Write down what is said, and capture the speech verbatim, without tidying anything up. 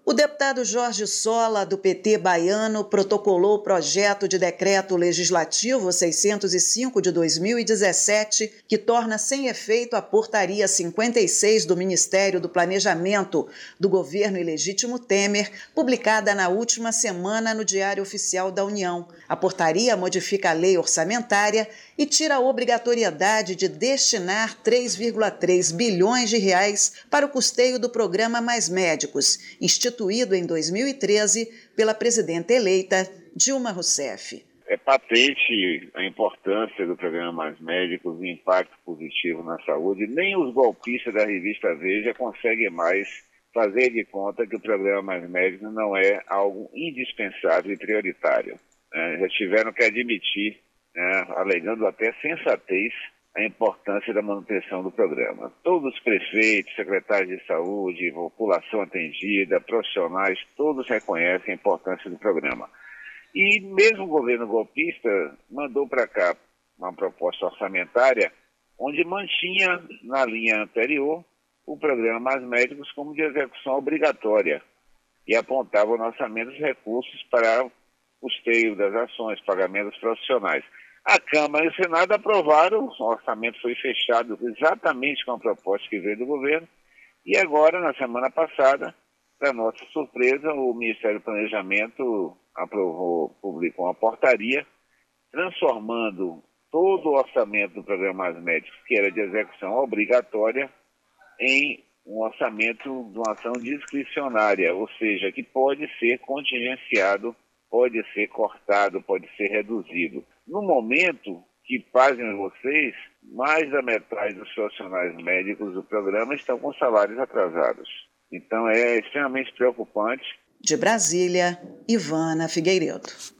O deputado Jorge Sola, do P T baiano, protocolou o projeto de decreto legislativo seiscentos e cinco de dois mil e dezessete, que torna sem efeito a portaria cinquenta e seis do Ministério do Planejamento do governo ilegítimo Temer, publicada na última semana no Diário Oficial da União. A portaria modifica a lei orçamentária e tira a obrigatoriedade de destinar três vírgula três bilhões de reais para o custeio do programa Mais Médicos, instituído em dois mil e treze pela presidenta eleita Dilma Rousseff. É patente a importância do programa Mais Médicos, o impacto positivo na saúde. Nem os golpistas da revista Veja conseguem mais fazer de conta que o programa Mais Médicos não é algo indispensável e prioritário. É, já tiveram que admitir, né, alegando até sensatez, a importância da manutenção do programa. Todos os prefeitos, secretários de saúde, população atendida, profissionais, todos reconhecem a importância do programa. E mesmo o governo golpista mandou para cá uma proposta orçamentária onde mantinha na linha anterior o programa Mais Médicos como de execução obrigatória e apontava no orçamento os recursos para custeio das ações, pagamentos profissionais. A Câmara e o Senado aprovaram, o orçamento foi fechado exatamente com a proposta que veio do governo, e agora, na semana passada, para nossa surpresa, o Ministério do Planejamento aprovou, publicou uma portaria, transformando todo o orçamento do programa Mais Médicos, que era de execução obrigatória, em um orçamento de uma ação discricionária, ou seja, que pode ser contingenciado, pode ser cortado, pode ser reduzido. No momento que, pasmem vocês, mais da metade dos profissionais médicos do programa estão com salários atrasados. Então é extremamente preocupante. De Brasília, Ivana Figueiredo.